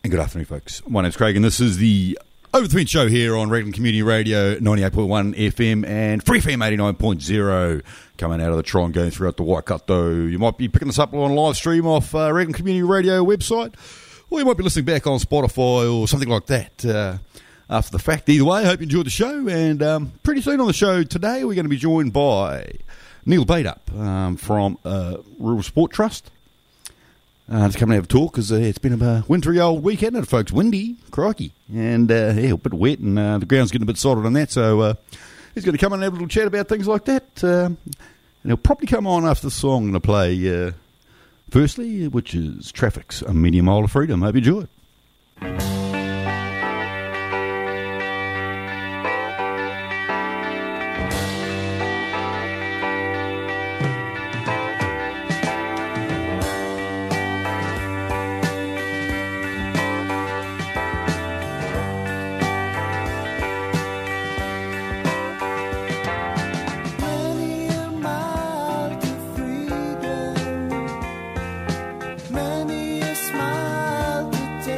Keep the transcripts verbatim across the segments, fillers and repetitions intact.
Good afternoon, folks. My name's Craig, and this is the Over the Fence show here on Redland Community Radio, ninety-eight point one F M and Free F M eighty-nine point zero, coming out of the Tron, going throughout the Waikato. You might be picking this up on live stream off uh, Redland Community Radio website, or you might be listening back on Spotify or something like that uh, after the fact. Either way, I hope you enjoyed the show, and um, pretty soon on the show today, we're going to be joined by Neil Baitup um, from uh, Rural Sport Trust. Uh, to come and have a talk, because uh, it's been a wintry old weekend, and folks, windy, crikey, and uh, yeah, a bit wet, and uh, the ground's getting a bit solid on that, so uh, he's going to come and have a little chat about things like that, uh, and he'll probably come on after the song I'm going to play, uh, firstly, which is Traffic's A Media Mile of Freedom. Hope you enjoy it. Many a smile to take.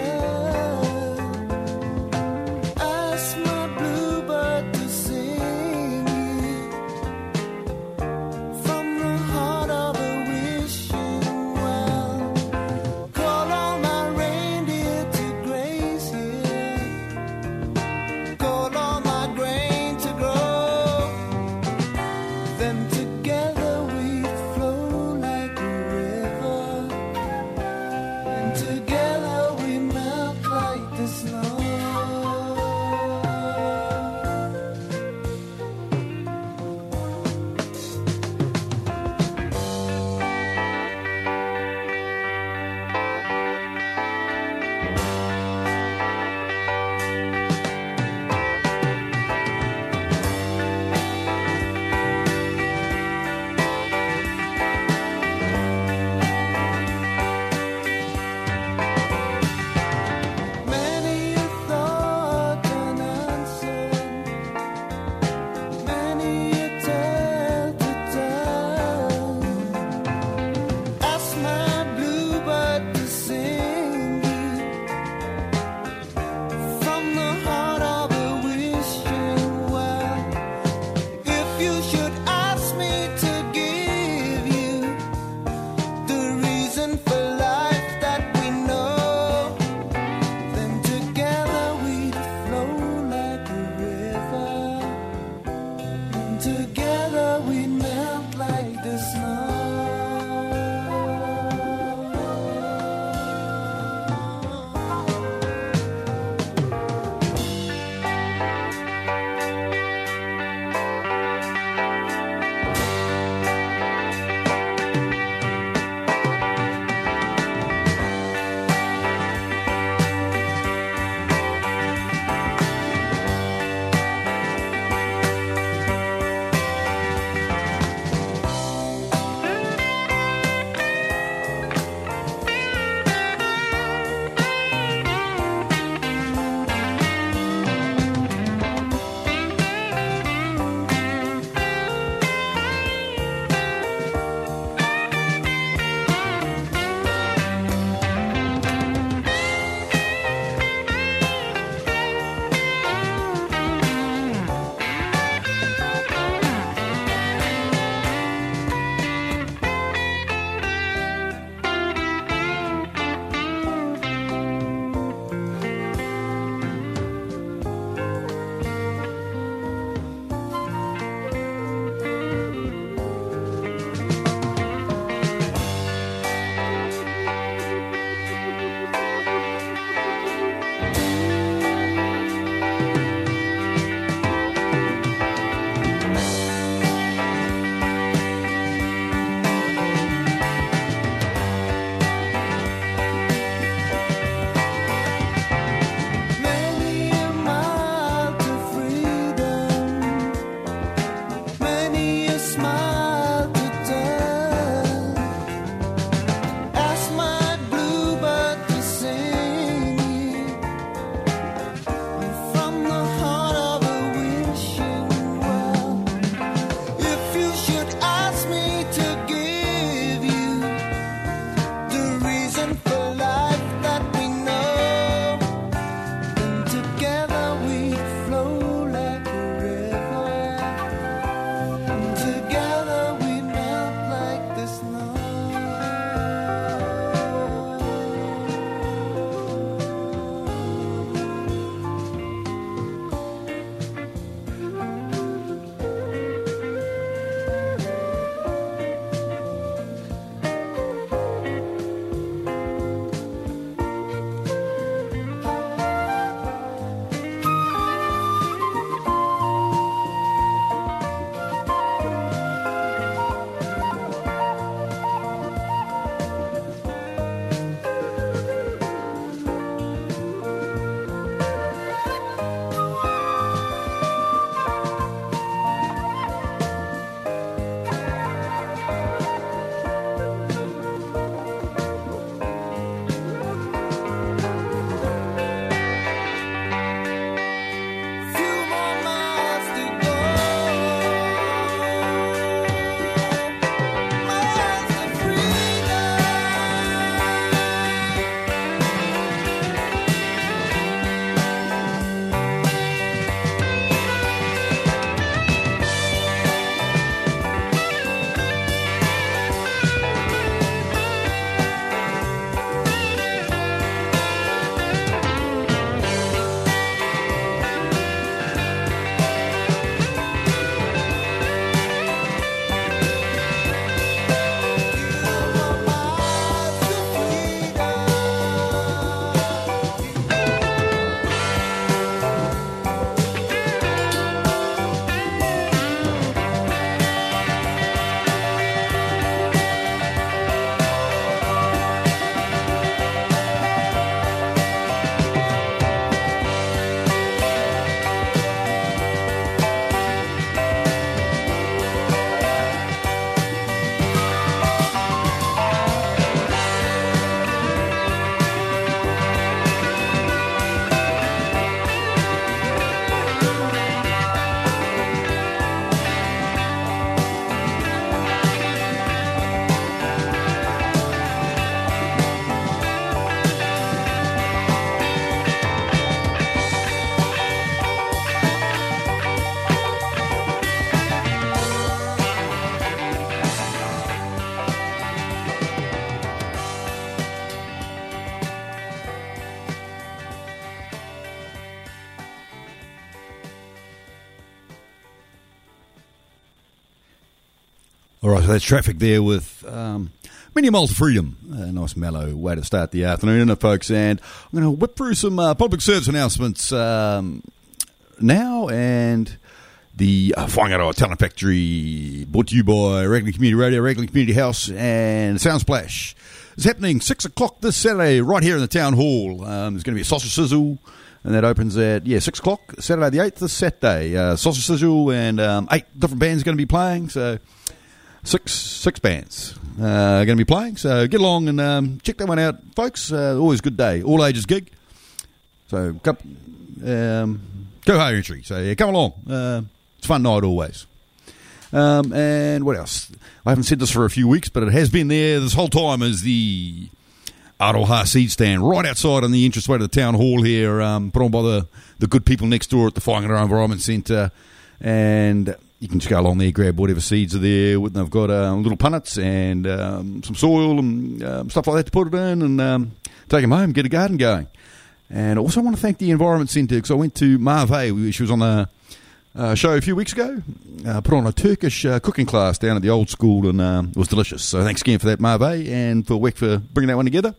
All right, so that's traffic there with um, Mini Mile to Freedom. A nice mellow way to start the afternoon, isn't it, folks? And I'm going to whip through some uh, public service announcements um, now. And the uh, Whangaroa Talent Factory, brought to you by Raglan Community Radio, Raglan Community House, and Soundsplash. It's happening six o'clock this Saturday right here in the Town Hall. Um, there's going to be a sausage sizzle, and that opens at, yeah, six o'clock, Saturday the eighth, this Saturday. Uh, sausage sizzle, and um, eight different bands are going to be playing, so six six bands uh, are going to be playing. So get along and um, check that one out, folks. Uh, always a good day, all ages gig. So come, um, go higher entry. So yeah, come along. Uh, it's a fun night always. Um, and what else? I haven't said this for a few weeks, but it has been there this whole time as the Aroha seed stand right outside on the entranceway to the Town Hall here, um, put on by the, the good people next door at the Whangaroa Environment Centre. And you can just go along there, grab whatever seeds are there. They've got uh, little punnets and um, some soil and um, stuff like that to put it in, and um, take them home, get a garden going. And I also want to thank the Environment Centre, because I went to Marve. She was on a uh, show a few weeks ago, uh, put on a Turkish uh, cooking class down at the old school, and um, it was delicious. So thanks again for that, Marve, and for Weck for bringing that one together.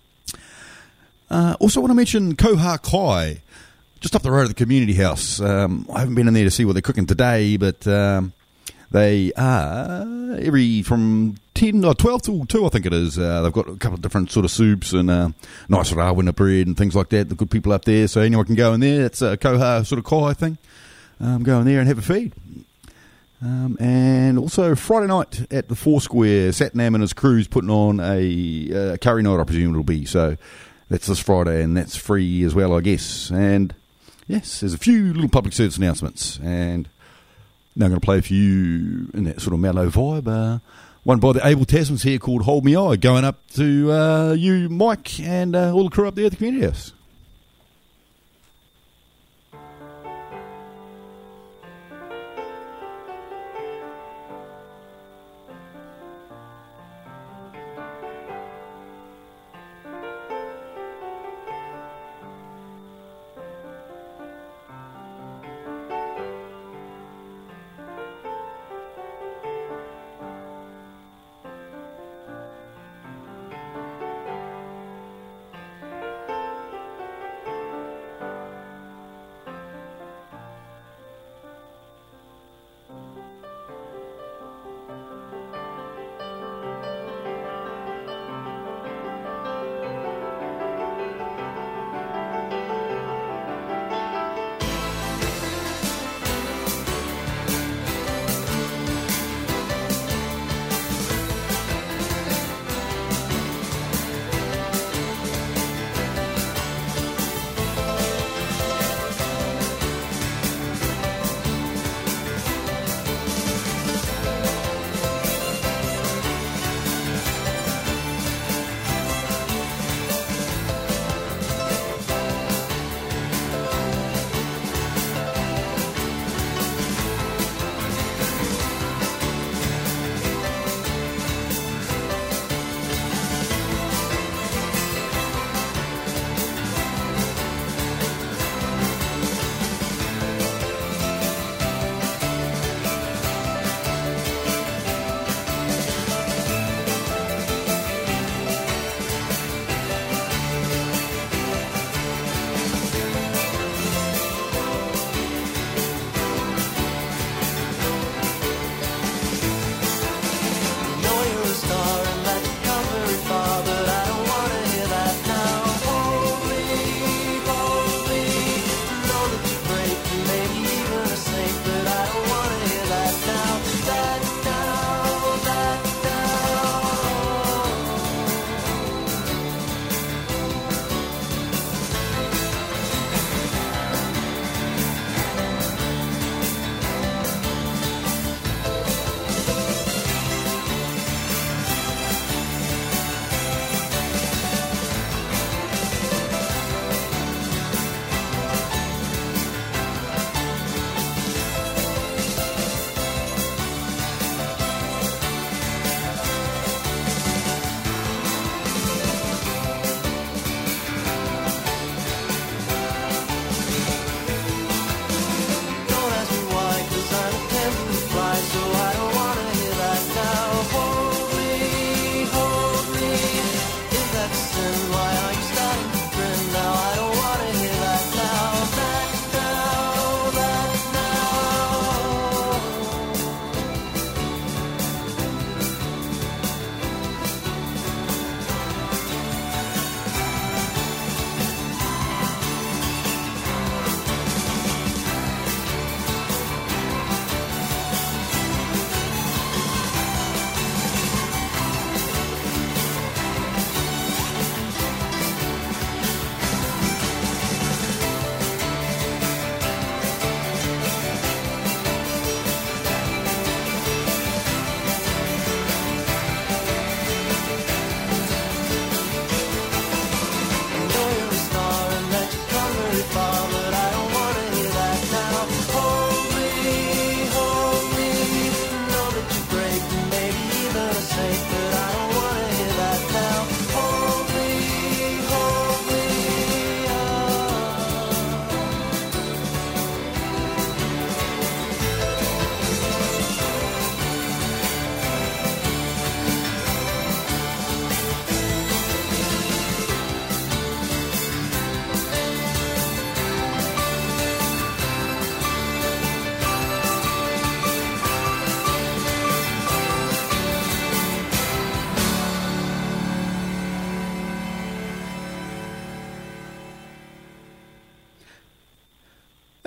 Uh, also want to mention Koha Kai, just up the road at the community house. Um, I haven't been in there to see what they're cooking today, but um, they are every from ten or twelve till two, I think it is. Uh, they've got a couple of different sort of soups and uh, nice rawina bread and things like that. The good people up there, so anyone can go in there. It's a Koha sort of kai thing. Um, go in there and have a feed. Um, and also Friday night at the Foursquare, Satnam and his crew's putting on a uh, curry night, I presume it'll be. So that's this Friday, and that's free as well, I guess. And yes, there's a few little public service announcements, and now I'm going to play for you in that sort of mellow vibe. Uh, one by the Abel Tasmans here called Hold Me Eye, going up to uh, you, Mike, and uh, all the crew up there at the community house.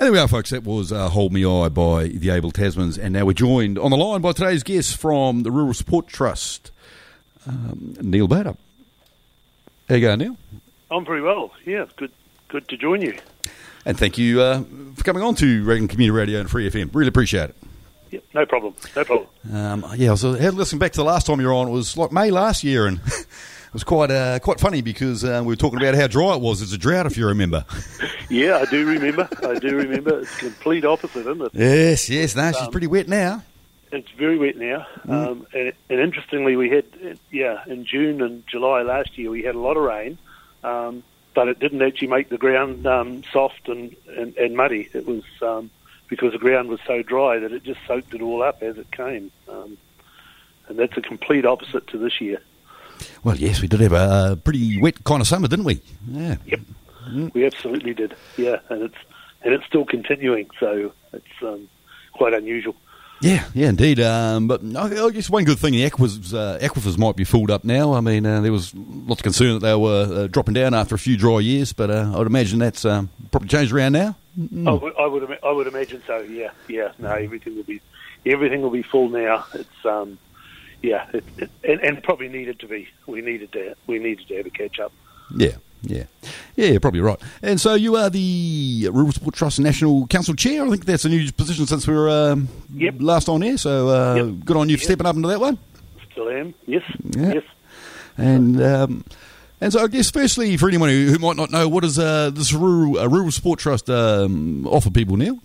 there we are, folks. That was uh, Hold Me Eye by the Able Tasmans. And now we're joined on the line by today's guest from the Rural Support Trust, um, Neil Bader. How you going, Neil? I'm very well. Yeah, good good to join you. And thank you uh, for coming on to Reglan Community Radio and Free F M. Really appreciate it. Yep, no problem. No problem. Um, yeah, I was uh, listening back to the last time you were on. It was like May last year, and it was quite uh, quite funny because uh, we were talking about how dry it was. It's a drought, if you remember. Yeah, I do remember. I do remember. It's the complete opposite, isn't it? Yes, yes. No, she's um, pretty wet now. It's very wet now. Mm. Um, and, and interestingly, we had, yeah, in June and July last year, we had a lot of rain. Um, but it didn't actually make the ground um, soft and, and, and muddy. It was um, because the ground was so dry that it just soaked it all up as it came. Um, and that's a complete opposite to this year. Well, yes, we did have a pretty wet kind of summer, didn't we? Yeah. Yep, mm. we absolutely did. Yeah, and it's and it's still continuing, so it's um, quite unusual. Yeah, yeah, indeed. Um, but I guess one good thing, the aquifers, uh, aquifers might be filled up now. I mean, uh, there was lots of concern that they were uh, dropping down after a few dry years, but uh, I would imagine that's um, probably changed around now. Mm. I, would, I would, I would imagine so. Yeah, yeah. No, everything will be, everything will be full now. It's, um, yeah, it, it, and, and probably needed to be. We needed to, we needed to have a catch up. Yeah. Yeah, yeah, you're probably right. And so you are the Rural Support Trust National Council Chair. I think that's a new position since we were um, yep. last on air. So uh, yep. good on you for yep. stepping up into that one. Still am. Yes. Yeah. Yes. And um, and so I guess firstly, for anyone who, who might not know, what does uh, this Rural uh, Rural Support Trust um, offer people, Neil?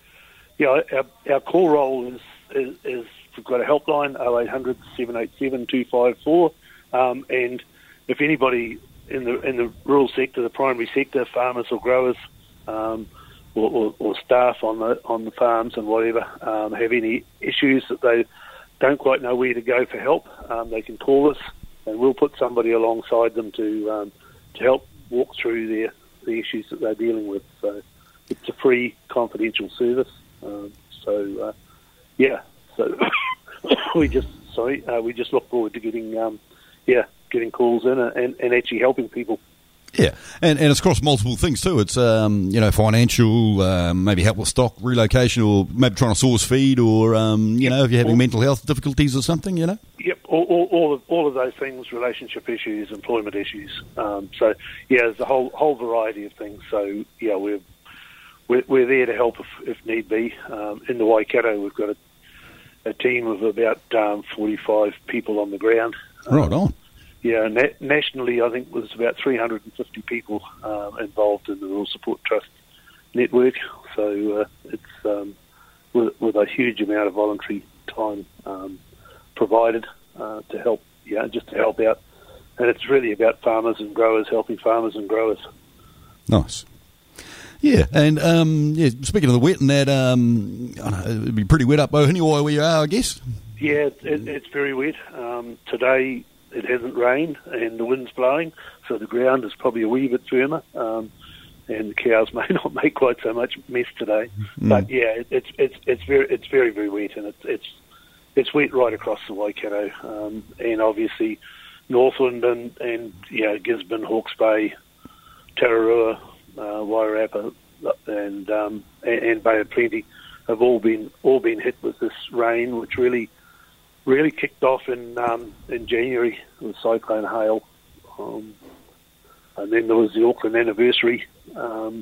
Yeah, our, our core role is, is is we've got a helpline oh eight hundred, seven eight seven, two five four, um, and if anybody in the in the rural sector, the primary sector, farmers or growers, um, or, or, or staff on the on the farms and whatever, um, have any issues that they don't quite know where to go for help, um, they can call us, and we'll put somebody alongside them to um, to help walk through their the issues that they're dealing with. So it's a free, confidential service. Um, so uh, yeah, so we just sorry uh, we just look forward to getting um, yeah. getting calls in and, and actually helping people. Yeah, and and it's across multiple things too. It's um, you know financial, um, maybe help with stock relocation, or maybe trying to source feed, or um, you yep. know if you're having all, mental health difficulties or something. You know. Yep, all all, all of all of those things, relationship issues, employment issues. Um, so yeah, there's a whole whole variety of things. So yeah, we're we're, we're there to help if, if need be. Um, in the Waikato, we've got a, a team of about um, forty-five people on the ground. Right um, on. Yeah, na- nationally, I think there's about three hundred fifty people um, involved in the Rural Support Trust network. So uh, it's um, with, with a huge amount of voluntary time um, provided uh, to help, yeah, just to help out. And it's really about farmers and growers, helping farmers and growers. Nice. Yeah, and um, yeah, speaking of the wet and that, um, I don't know, it'd be pretty wet up Ohiniwai where you are, I guess. Yeah, it, it, it's very wet. Um, today it hasn't rained and the wind's blowing, so the ground is probably a wee bit firmer, um, and the cows may not make quite so much mess today. Mm. But yeah, it, it's it's it's very it's very very wet, and it's it's it's wet right across the Waikato, um, and obviously Northland and and yeah Gisborne, Hawke's Bay, Tararua, uh, Wairarapa, and um, and, and Bay of Plenty have all been all been hit with this rain, which really. Really kicked off in um, in January with Cyclone Hale, um, and then there was the Auckland anniversary um,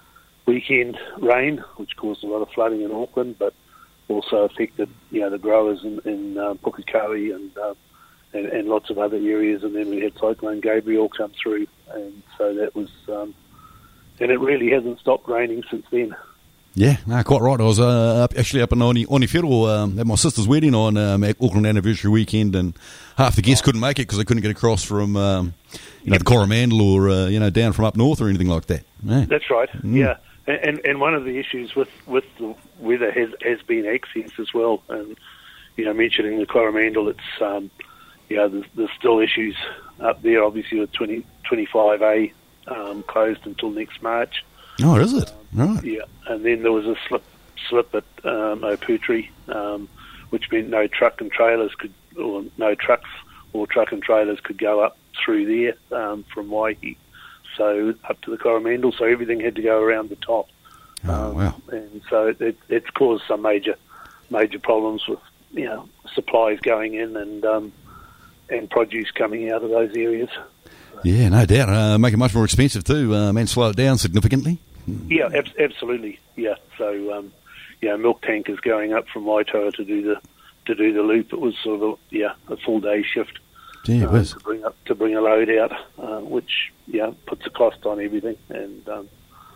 weekend rain, which caused a lot of flooding in Auckland, but also affected you know the growers in, in uh, Pukekohe and, uh, and and lots of other areas. And then we had Cyclone Gabriel come through, and so that was um, and it really hasn't stopped raining since then. Yeah, no, quite right. I was uh, up, actually up in Oni, Onifero um, at my sister's wedding on um, Auckland anniversary weekend, and half the guests couldn't make it because they couldn't get across from um, you know the Coromandel or uh, you know down from up north or anything like that. Yeah. That's right. Mm. Yeah, and and one of the issues with, with the weather has has been access as well. And you know, mentioning the Coromandel, it's um, you know there's, there's still issues up there. Obviously, with twenty twenty-five A um, closed until next March. Oh, is it? Right. Yeah, and then there was a slip slip at um, Oputri, um, which meant no truck and trailers could, or no trucks or truck and trailers could go up through there um, from Waihi, so up to the Coromandel. So everything had to go around the top. Oh, um, wow. And so it, it, it's caused some major major problems with, you know, supplies going in and um, and produce coming out of those areas. Yeah, no doubt. Uh, make it much more expensive too, um, and slow it down significantly. Yeah, ab- absolutely. Yeah. So, um, yeah, milk tankers going up from Waitoa to do the to do the loop. It was sort of a, yeah a full day shift. Yeah, it uh, was. to bring up to bring a load out, uh, which yeah puts a cost on everything, and, um,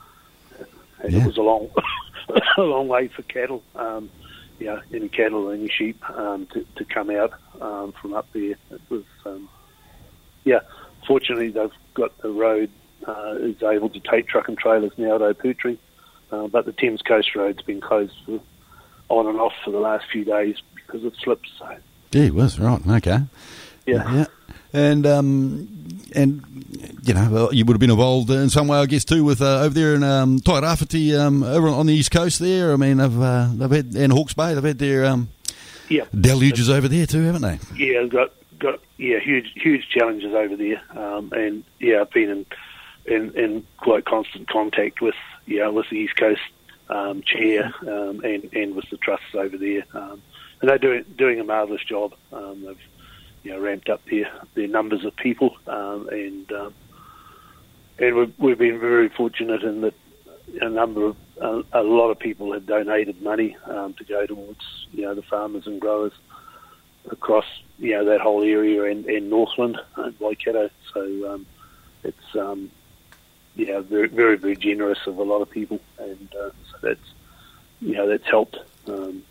and Yeah. it was a long a long way for cattle. Um, yeah, any cattle, any sheep um, to, to come out um, from up there. It was um, yeah. Fortunately, they've got the road uh, is able to take truck and trailers now to Oputri, uh, but the Thames Coast Road's been closed for, on and off for the last few days because of slips. So. Yeah, it was right. Okay. Yeah. Yeah. And um, and you know, well, you would have been involved in some way, I guess, too, with uh, over there in um, Tairāwhiti, um, over on the east coast there. I mean, they've uh, they've had and Hawke's Bay, they've had their um, Yeah. deluges over there too, haven't they? Yeah, got got yeah huge huge challenges over there, um, and yeah, I've been in, in in quite constant contact with yeah with the East Coast um, chair um, and and with the trusts over there, um, and they're doing doing a marvellous job. Um, they've you know ramped up their their numbers of people, um, and um, and we've we've been very fortunate in that a number of a, a lot of people have donated money um, to go towards you know the farmers and growers across you know that whole area and, and Northland and Waikato. So um, it's um, yeah very very very generous of a lot of people, and uh, so that's you know that's helped. Um,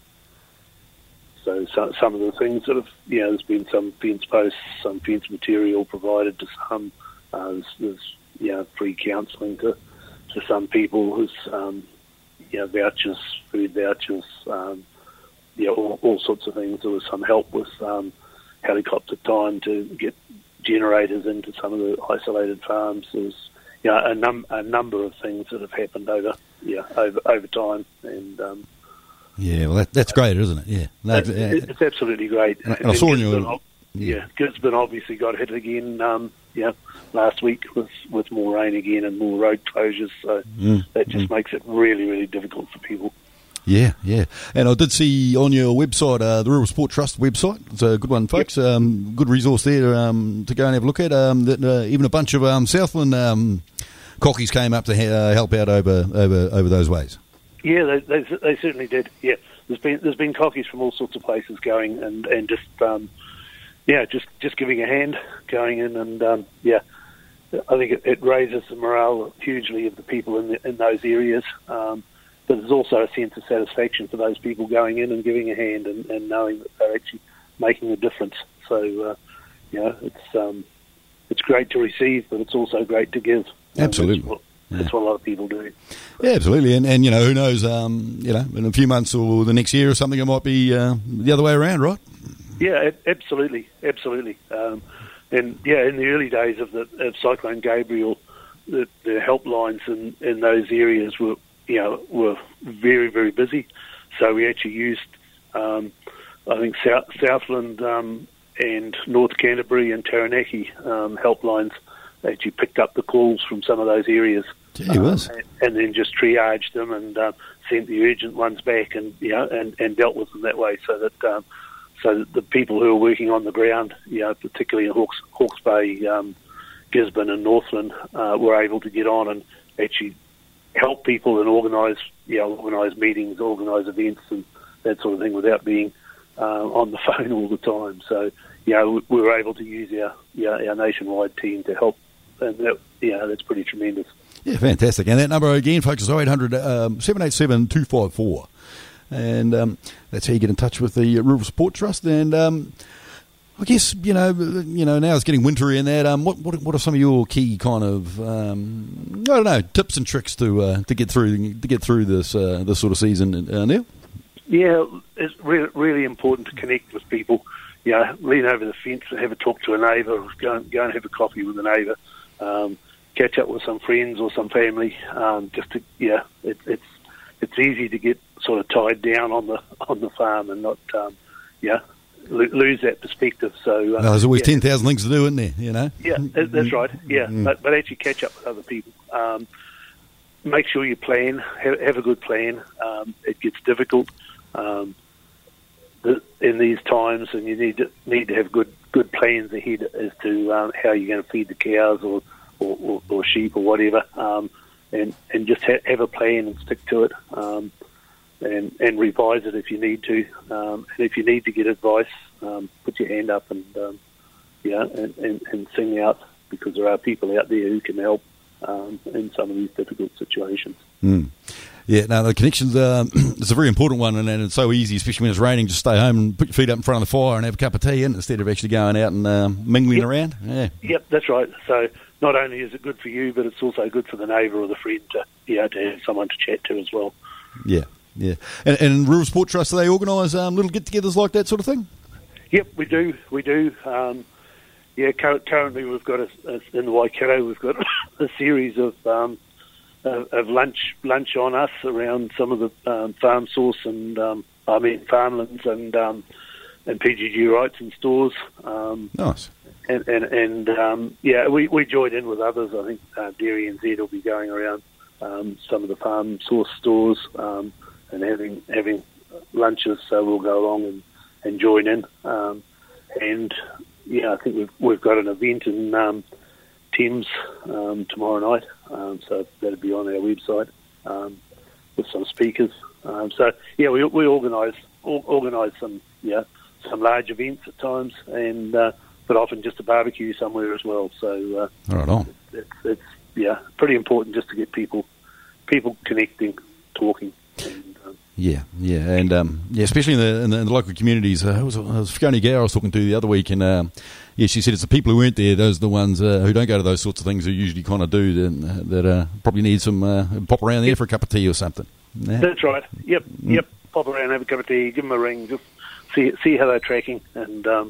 so, so some of the things that have you know there's been some fence posts, some fence material provided to some. Uh, there's, there's you know free counselling to to some people. There's um, you know vouchers, food vouchers. Um, Yeah, all, all sorts of things. There was some help with um, helicopter time to get generators into some of the isolated farms. There's you know, a, num- a number of things that have happened over yeah over over time, and um, Yeah, well, that, that's great, isn't it? Yeah, no, it's, it's absolutely great. And I, and I saw in your Gisborne, yeah. yeah, Gisborne obviously got hit again. Um, yeah, last week with with more rain again and more road closures. So Mm, that just mm. makes it really really difficult for people. Yeah, yeah. And I did see on your website, uh, the Rural Sport Trust website. It's a good one, folks. Yep. Um, good resource there um, to go and have a look at. Um, that uh, even a bunch of um, Southland um, cockies came up to ha- uh, help out over, over over those ways. Yeah, they, they, they certainly did. Yeah, there's been there's been cockies from all sorts of places going and and just um, yeah, just just giving a hand, going in and um, yeah, I think it, it raises the morale hugely of the people in the, in those areas. Um, But there's also a sense of satisfaction for those people going in and giving a hand and, and knowing that they're actually making a difference. So, uh, you know, it's um, it's great to receive, but it's also great to give. Absolutely. That's what, yeah. that's what a lot of people do. Yeah, absolutely. And, and you know, who knows, um, you know, in a few months or the next year or something, it might be uh, the other way around, right? Yeah, absolutely, absolutely. Um, and, yeah, in the early days of, the, of Cyclone Gabriel, the, the helplines in, in those areas were, you know, were very, very busy. So we actually used, um, I think, South, Southland um, and North Canterbury and Taranaki um, helplines actually picked up the calls from some of those areas. Yeah, it was. Um, and, and then just triaged them and uh, sent the urgent ones back and, you know, and, and dealt with them that way so that um, so that the people who are working on the ground, you know, particularly in Hawke's, Hawke's Bay, um, Gisborne and Northland, uh, were able to get on and actually help people and organise, you know, organise meetings, organise events and that sort of thing without being uh, on the phone all the time. So, you know, we were able to use our you know, our nationwide team to help, and that, you know, that's pretty tremendous. Yeah, fantastic. And that number again, folks, is oh eight hundred, seven eight seven, two five four. And um, that's how you get in touch with the Rural Support Trust. And um, I guess, you know, you know, now it's getting wintry and that. Um, what, what what are some of your key kind of, um, I don't know, tips and tricks to uh, to get through to get through this uh, this sort of season, uh, Neil? Yeah, it's really, really important to connect with people. You know, lean over the fence and have a talk to a neighbour, or go and, go and have a coffee with a neighbour, um, catch up with some friends or some family. Um, just to, yeah, it, it's it's easy to get sort of tied down on the on the farm and not, um, yeah. lose that perspective. So uh, well, there's always yeah. ten thousand things to do, isn't there? You know. Yeah, that's right. Yeah, Mm. but but actually catch up with other people. Um, make sure you plan, have, have a good plan. Um, it gets difficult um, the, in these times, and you need to, need to have good good plans ahead as to um, how you're going to feed the cows or, or, or, or sheep or whatever, um, and, and just ha- have a plan and stick to it, um, and, and revise it if you need to. Um, and if you need to get advice, um, put your hand up and, um, yeah, and, and, and sing out, because there are people out there who can help um, in some of these difficult situations. Mm. Yeah, no, the connections, um, it's a very important one, and, and it's so easy, especially when it's raining, just stay home and put your feet up in front of the fire and have a cup of tea in, instead of actually going out and um, mingling yep. around. Yeah. Yep, that's right. So not only is it good for you, but it's also good for the neighbour or the friend to, you know, to have someone to chat to as well. Yeah, yeah. And, and Rural Sport Trust, do they organise um, little get-togethers like that sort of thing? Yep, we do, we do. Um, yeah, currently we've got, a, a, in the Waikato, we've got a series of... Um, of lunch lunch on us around some of the um, farm source and um, I mean farmlands and um, and P G G rights and stores. Um, nice. And and, and um, yeah, we, we joined in with others. I think uh, Dairy N Z will be going around um, some of the farm source stores um, and having having lunches. So we'll go along and, and join in. Um, and yeah, I think we've we've got an event in um, Thames um, tomorrow night. Um, so that'll be on our website um, with some speakers. Um, so yeah, we we organise organise some yeah some large events at times, and uh, but often just a barbecue somewhere as well. So uh, right on. It's, it's yeah pretty important just to get people people connecting, talking. And, um, yeah, yeah, and um, yeah, especially in the, in the, in the local communities. Uh, it was, it was Fiona Gower I was talking to the other week, and um, yeah, she said it's the people who weren't there, those are the ones uh, who don't go to those sorts of things, who usually kind of do, that, that uh, probably need some uh, pop around there for a cup of tea or something. Yeah. That's right. Yep, mm. yep. Pop around, have a cup of tea, give them a ring, just see see how they're tracking, and um,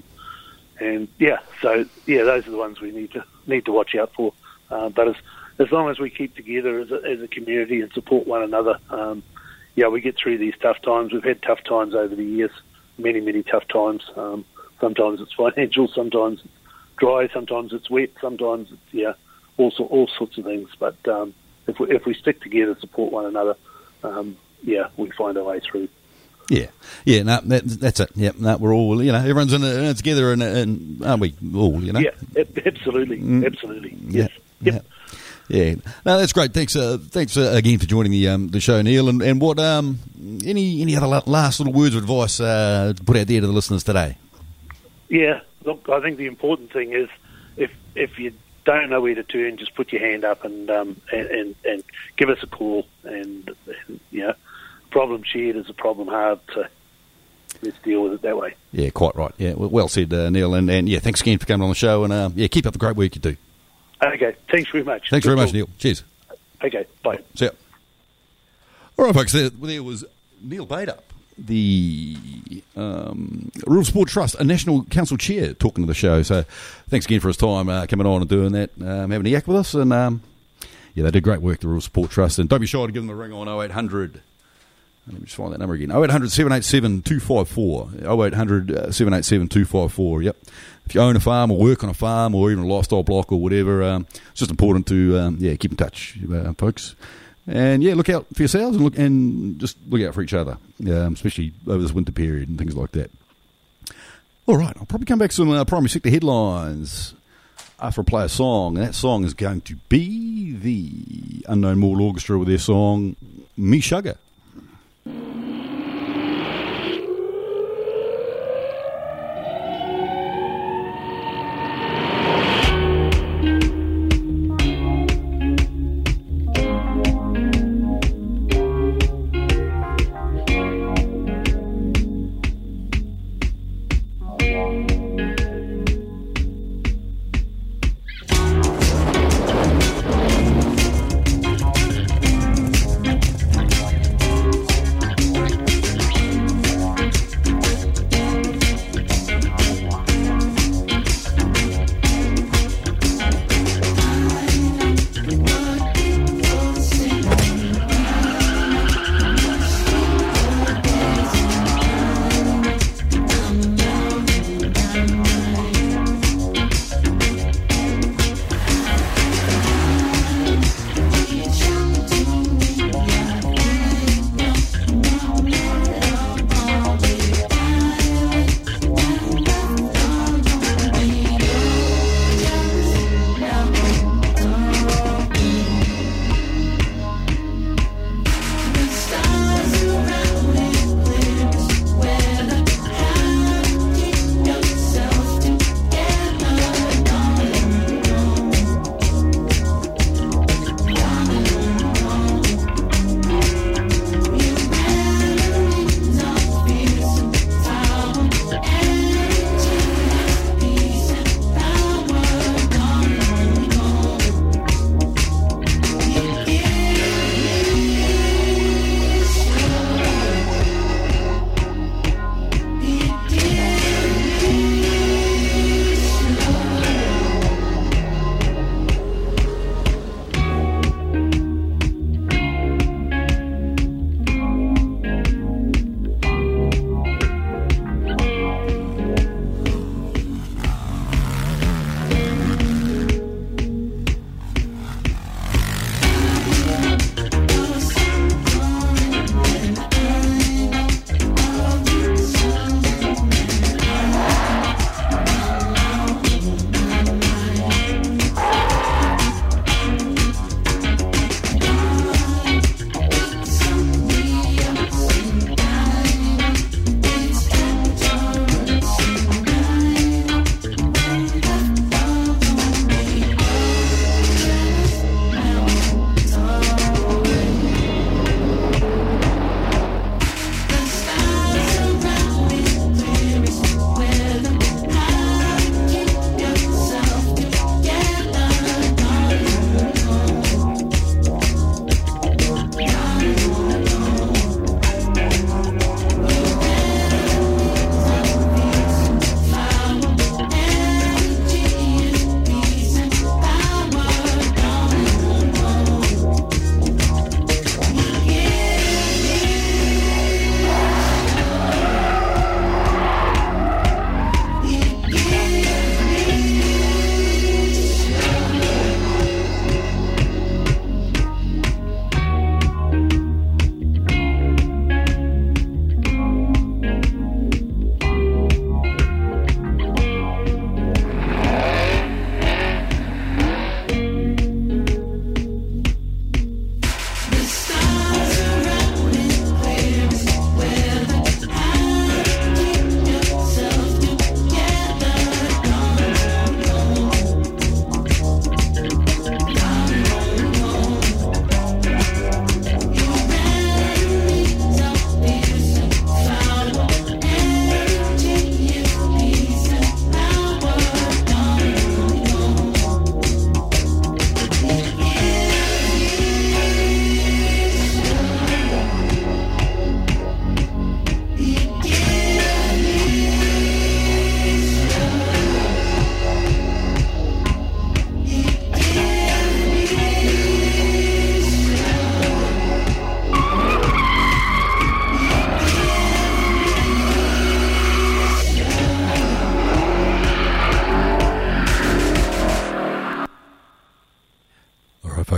and yeah, so yeah, those are the ones we need to need to watch out for. Uh, but as as long as we keep together as a, as a community and support one another. Um, Yeah, we get through these tough times. We've had tough times over the years, many, many tough times. Um, sometimes it's financial, sometimes it's dry, sometimes it's wet, sometimes it's, yeah, all, so, all sorts of things. But um, if, we, if we stick together, support one another, um, yeah, we find our way through. Yeah, yeah, no, that, that's it. Yeah, no, we're all, you know, everyone's in it, in it together, and, and aren't we all, you know? Yeah, absolutely, mm. absolutely, yes. Yeah. Yep. Yeah, no, that's great. Thanks, uh, thanks uh, again for joining the um, the show, Neil. And, and what um, any any other last little words of advice uh, to put out there to the listeners today? Yeah, look, I think the important thing is if if you don't know where to turn, just put your hand up and um, and, and, and give us a call. And, and you know, problem shared is a problem hard. So let's deal with it that way. Yeah, quite right. Yeah, well said, uh, Neil. And, and yeah, thanks again for coming on the show. And uh, yeah, keep up the great work you do. Okay, thanks very much. Thanks very much, Neil. Cheers. Okay, bye. See ya. All right, folks, there, there was Neil Bader, the um, Rural Sport Trust, a National Council Chair, talking to the show. So thanks again for his time uh, coming on and doing that, um, having a yak with us. And um, yeah, they did great work, the Rural Sport Trust. And don't be shy to give them a ring on oh eight hundred. Let me just find that number again. oh eight hundred, seven eight seven, two five four. oh eight hundred, seven eight seven, two five four. Yep. If you own a farm or work on a farm or even a lifestyle block or whatever, um, it's just important to um, yeah keep in touch, uh, folks. And yeah, look out for yourselves and look and just look out for each other, um, especially over this winter period and things like that. All right, I'll probably come back to some uh, primary sector headlines after I play a song, and that song is going to be the Unknown Mall Orchestra with their song "Me Sugar."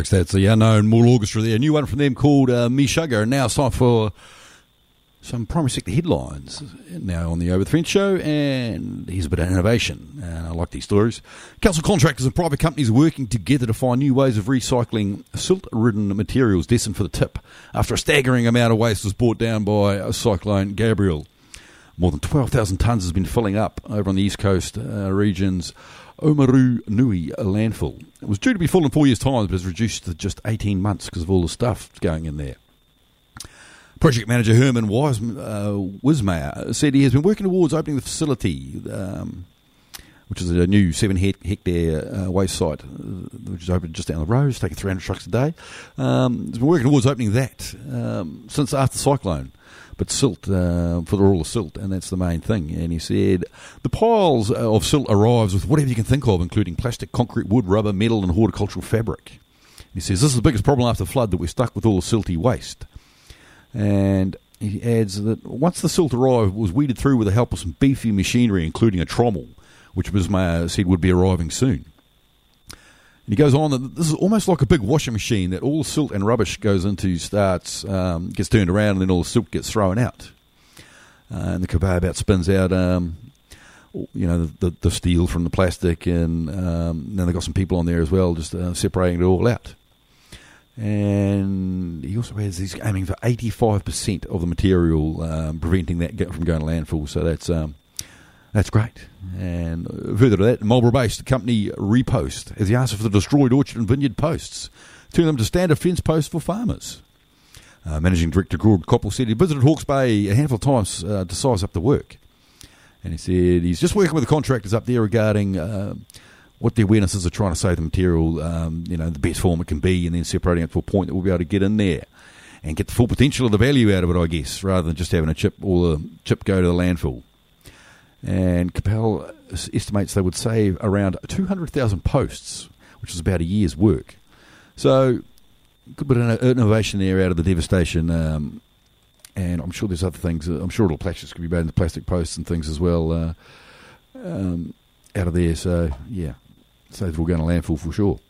Folks, that's the unknown Moore Orchestra there. A new one from them called uh, Me Sugar. And now it's time for some primary sector headlines now on the Over the Fence show, and here's a bit of innovation. Uh, I like these stories. Council contractors and private companies are working together to find new ways of recycling silt-ridden materials destined for the tip after a staggering amount of waste was brought down by Cyclone Gabrielle. More than twelve thousand tonnes has been filling up over on the East Coast uh, region's Oamaru Nui landfill. It was due to be full in four years' time, but it's reduced to just eighteen months because of all the stuff going in there. Project manager Herman Wise, uh, Wismayer said he has been working towards opening the facility, um, which is a new seven hectare uh, waste site, uh, which is open just down the road. It's taking three hundred trucks a day. Um, he's been working towards opening that um, since after the cyclone. But silt, uh, for all the silt, and that's the main thing. And he said, the piles of silt arrives with whatever you can think of, including plastic, concrete, wood, rubber, metal, and horticultural fabric. He says, this is the biggest problem after the flood, that we're stuck with all the silty waste. And he adds that once the silt arrived, it was weeded through with the help of some beefy machinery, including a trommel, which Bismarck said would be arriving soon. And he goes on that this is almost like a big washing machine, that all the silt and rubbish goes into, starts, um, gets turned around, and then all the silt gets thrown out. Uh, and the conveyor belt spins out, um, you know, the, the steel from the plastic, and um, then they've got some people on there as well, just uh, separating it all out. And he also has, he's aiming for eighty-five percent of the material, um, preventing that from going to landfill. So that's um, that's great. And further to that, Marlborough-based company Repost has asked for the destroyed orchard and vineyard posts, turning them to standard fence posts for farmers. Uh, Managing Director Gord Koppel said he visited Hawke's Bay a handful of times uh, to size up the work. And he said he's just working with the contractors up there regarding uh, what the awareness is of trying to save the material, um, you know, the best form it can be, and then separating it to a point that we'll be able to get in there and get the full potential of the value out of it, I guess, rather than just having a chip or the chip go to the landfill. And Capel estimates they would save around two hundred thousand posts, which is about a year's work. So, good bit of innovation there out of the devastation. Um, and I'm sure there's other things. I'm sure little plastics could be made into plastic posts and things as well uh, um, out of there. So, yeah, saves it all going to landfill for sure.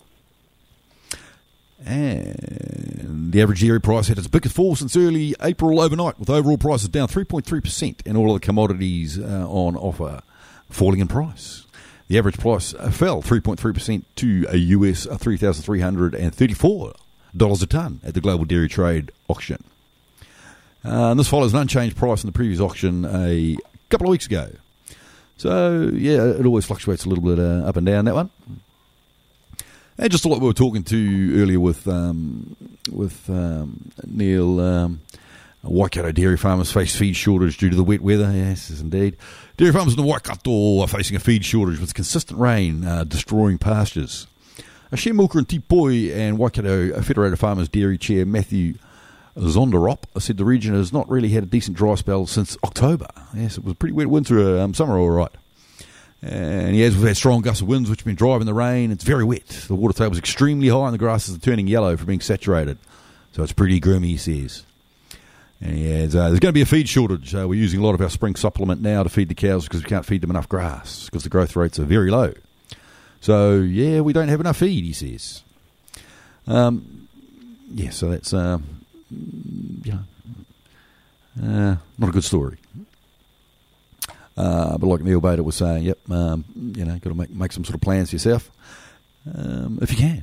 And the average dairy price had its biggest fall since early April overnight, with overall prices down three point three percent and all of the commodities uh, on offer falling in price. The average price uh, fell three point three percent to a U S three thousand three hundred thirty-four dollars a tonne at the Global Dairy Trade auction. Uh, and this follows an unchanged price in the previous auction a couple of weeks ago. So, yeah, it always fluctuates a little bit uh, up and down, that one. And just like we were talking to earlier with um, with um, Neil, um, Waikato dairy farmers face feed shortage due to the wet weather. Yes, indeed. Dairy farmers in the Waikato are facing a feed shortage with consistent rain uh, destroying pastures. A share milker in Tipoi and Waikato Federated Farmers Dairy Chair Matthew Zonderop said the region has not really had a decent dry spell since October. Yes, it was a pretty wet winter, um, summer all right. And he has we've had strong gusts of winds which have been driving the rain. It's very wet. The water table is extremely high and the grasses are turning yellow from being saturated. So it's pretty grimy, he says. And he adds, uh, there's going to be a feed shortage. Uh, we're using a lot of our spring supplement now to feed the cows because we can't feed them enough grass because the growth rates are very low. So, yeah, we don't have enough feed, he says. Um, yeah, so that's, uh, you know, uh, not a good story. Uh, but like Neil Bader was saying, yep, um, you know, got to make make some sort of plans for yourself um, if you can.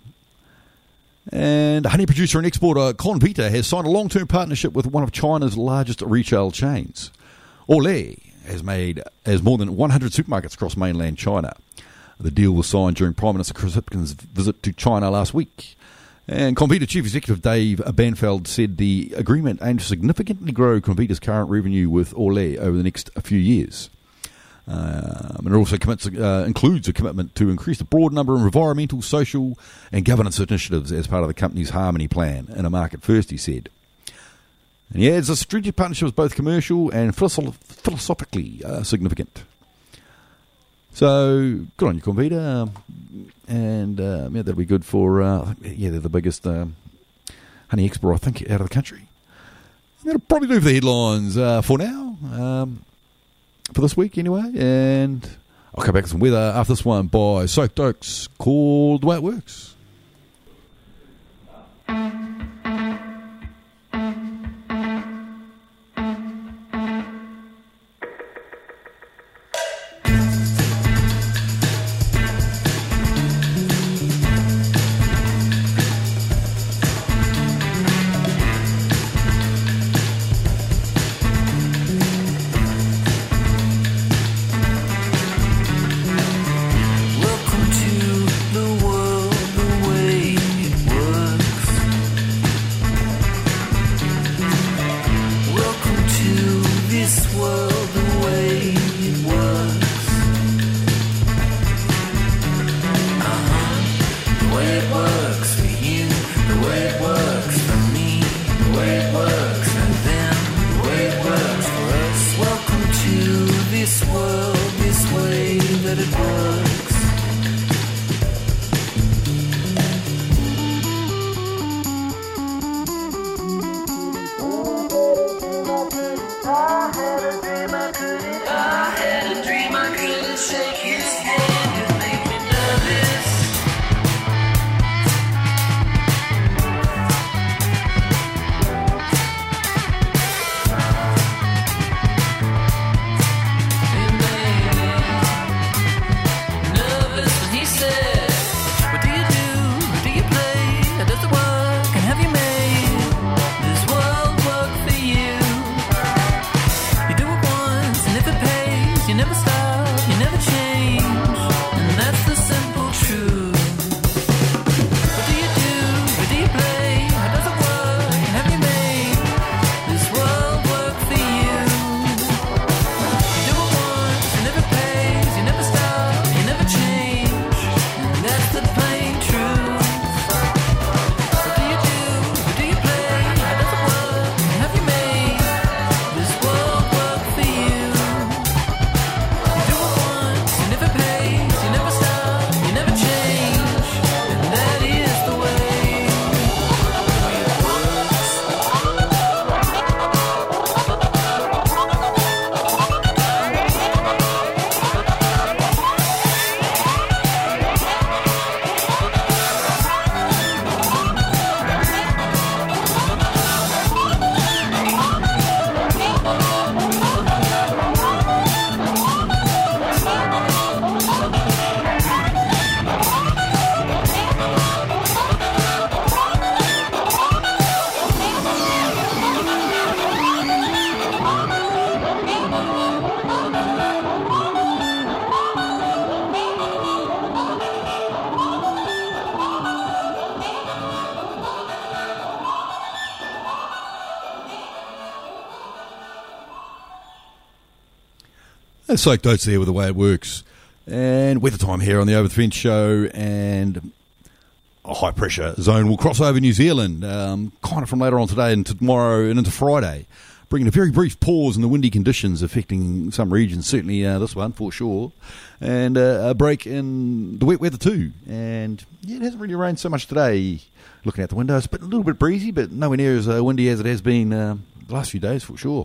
And honey producer and exporter Convita has signed a long-term partnership with one of China's largest retail chains. Olé has made has more than one hundred supermarkets across mainland China. The deal was signed during Prime Minister Chris Hipkins' visit to China last week. And Convita Chief Executive Dave Banfeld said the agreement aims to significantly grow Convita's current revenue with Olé over the next few years. Um, and it also commits, uh, includes a commitment to increase the broad number of environmental, social and governance initiatives as part of the company's Harmony Plan in a market first, he said. And he adds, a strategic partnership is both commercial and philosoph- philosophically uh, significant. So, good on you, Convita. Um, and uh, yeah, that'll be good for, uh, yeah, they're the biggest um, honey exporter, I think, out of the country. And that'll probably do for the headlines uh, for now, um, for this week anyway. And I'll come back with some weather after this one by Soaked Oaks called The Way It Works. That's soaked oats there with the way it works. And weather time here on the Over the Fence show, and a high pressure zone will cross over New Zealand um, kind of from later on today and tomorrow and into Friday, bringing a very brief pause in the windy conditions affecting some regions, certainly uh, this one for sure, and uh, a break in the wet weather too. And yeah, it hasn't really rained so much today. Looking out the window, it's a, bit, a little bit breezy, but nowhere near as uh, windy as it has been uh, the last few days for sure.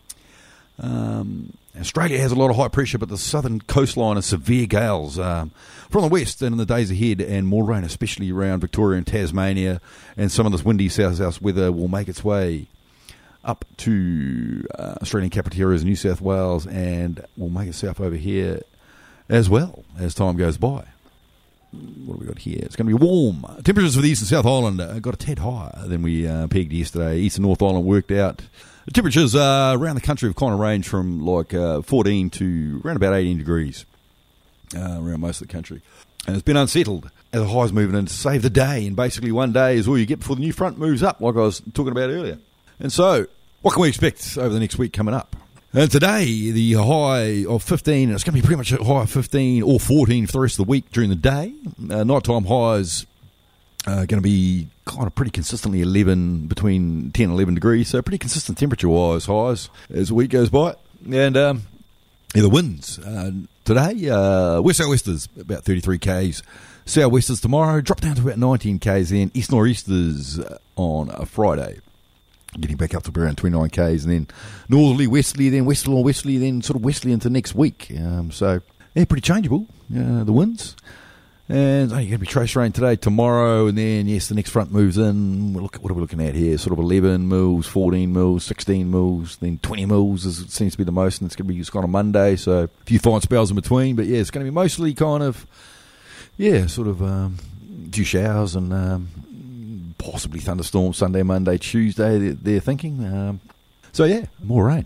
Um, Australia has a lot of high pressure, but the southern coastline is severe gales um, from the west and in the days ahead, and more rain, especially around Victoria and Tasmania, and some of this windy south-south weather will make its way up to uh, Australian capital areas, New South Wales, and will make itself over here as well as time goes by. What have we got here? It's going to be warm. Temperatures for the East and South Island uh, got a tad higher than we uh, pegged yesterday. East and North Island worked out. The temperatures uh, around the country have kind of ranged from like uh, fourteen to around about eighteen degrees uh, around most of the country. And it's been unsettled as the high's moving in to save the day. And basically one day is all you get before the new front moves up, like I was talking about earlier. And so, what can we expect over the next week coming up? And today, the high of fifteen, and it's going to be pretty much a high of fifteen or fourteen for the rest of the week during the day. Uh, nighttime highs are going to be kind of pretty consistently eleven, between ten and eleven degrees, so pretty consistent temperature-wise highs as the week goes by. And um, yeah, the winds uh, today, uh, west-southwesters about thirty-three k's, southwesters tomorrow, drop down to about nineteen k's, then east-nor'easters on a Friday, getting back up to around twenty-nine k's, and then northerly, westerly, then westerly or westerly, then sort of westerly into next week. Um, so, yeah, pretty changeable, uh, the winds. And oh, you're going to be trace rain today, tomorrow, and then, yes, the next front moves in. We'll look at, what are we looking at here? Sort of eleven mils, fourteen mils, sixteen mils, then twenty mils is, seems to be the most, and it's going to be just kind of Monday, so a few fine spells in between. But, yeah, it's going to be mostly kind of, yeah, sort of um, a few showers and um, possibly thunderstorms Sunday, Monday, Tuesday, they're, they're thinking. Um, so, yeah, more rain.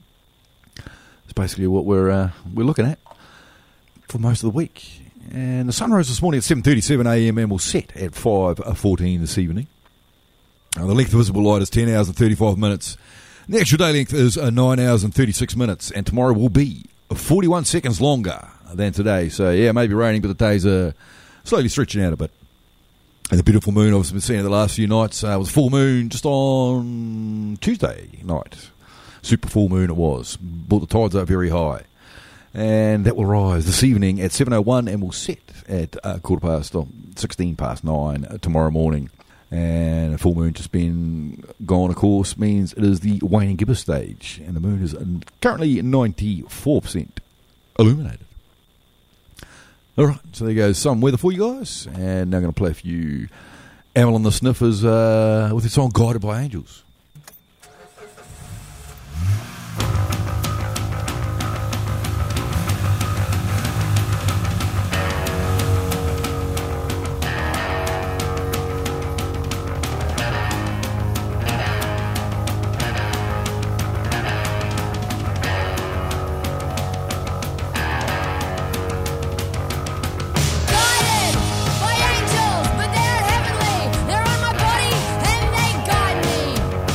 It's basically what we're uh, we're looking at for most of the week. And the sun rose this morning at seven thirty-seven a.m. and will set at five fourteen this evening. Now, the length of visible light is ten hours and thirty-five minutes. The actual day length is uh, nine hours and thirty-six minutes. And tomorrow will be forty-one seconds longer than today. So, yeah, maybe raining, but the days are slowly stretching out a bit. And the beautiful moon, obviously, been seen in the last few nights. Uh, it was full moon just on Tuesday night. Super full moon it was. Brought the tides up very high. And that will rise this evening at seven oh one and will set at uh, quarter past, oh, sixteen past nine uh, tomorrow morning. And a full moon just been gone, of course, means it is the waning gibbous stage. And the moon is currently ninety-four percent illuminated. All right, so there goes some weather for you guys. And now I'm going to play for you Amyl and the Sniffers uh, with the song Guided by Angels. Guided by angels, but they're heavenly. They're on my body and they guide me.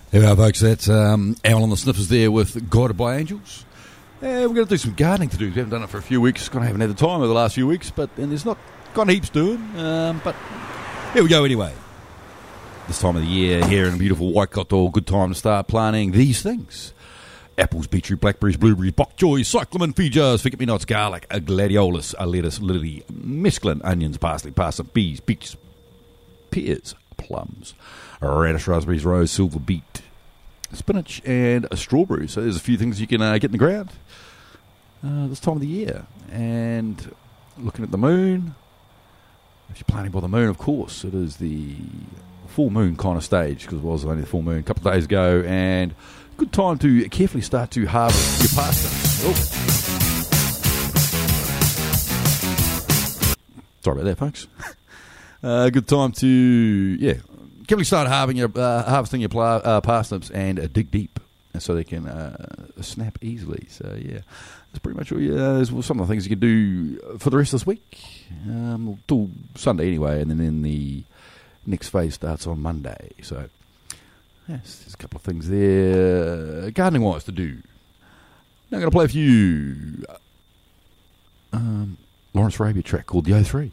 There we are, folks. That's um, Owl on the Sniffers there with Guided by Angels. Yeah, we're going to do some gardening to do. We haven't done it for a few weeks. Kind of haven't had the time over the last few weeks, but and there's not got heaps doing. Um, but here we go anyway. This time of the year here in beautiful Waikato, good time to start planting these things. Apples, beetroot, blackberries, blueberries, bok choy, cyclamen, feijoas, forget-me-nots, garlic, a gladiolus, a lettuce, lily, mesclun, onions, parsley, parsnip, peas, peaches, pears, plums, radish, raspberries, rose, silver beet, spinach, and a strawberry. So there's a few things you can uh, get in the ground uh, this time of the year. And looking at the moon, if you're planting by the moon, of course, it is the full moon kind of stage, because it was only the full moon a couple of days ago, and good time to carefully start to harvest your pasta. Oh. Sorry about that, folks. uh, good time to, yeah, carefully start harvesting your, uh, harvesting your pla- uh, parsnips and uh, dig deep, so they can uh, snap easily. So, yeah, that's pretty much all. Uh, there's some of the things you can do for the rest of this week, um, till Sunday anyway, and then in the next phase starts on Monday. So, yes, there's a couple of things there, gardening-wise, to do. Now I'm going to play for you um, Lawrence Arabia track called The O three.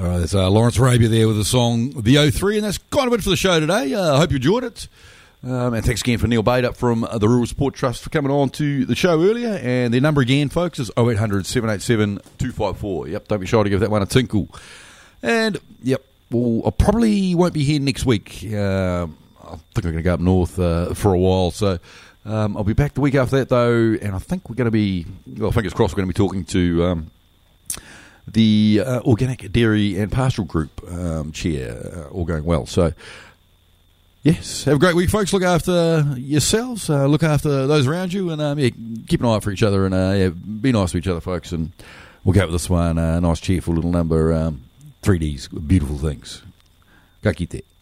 All right, that's uh, Lawrence Arabia there with the song The O three, and that's kind of it for the show today. I uh, hope you enjoyed it. Um, and thanks again for Neil Bade up from uh, the Rural Support Trust for coming on to the show earlier. And their number again, folks, is oh eight hundred, seven eight seven, two five four. Yep, don't be shy to give that one a tinkle. And, yep, well, I probably won't be here next week. Uh, I think I'm going to go up north uh, for a while, so um, I'll be back the week after that, though, and I think we're going to be, well, fingers crossed, we're going to be talking to um, the uh, Organic Dairy and Pastoral Group um, chair, uh, all going well. So, yes, have a great week, folks. Look after yourselves, uh, look after those around you, and um, yeah, keep an eye out for each other, and uh, yeah, be nice to each other, folks. And we'll go with this one, a uh, nice, cheerful little number, um, three Ds, beautiful things. Ka kite.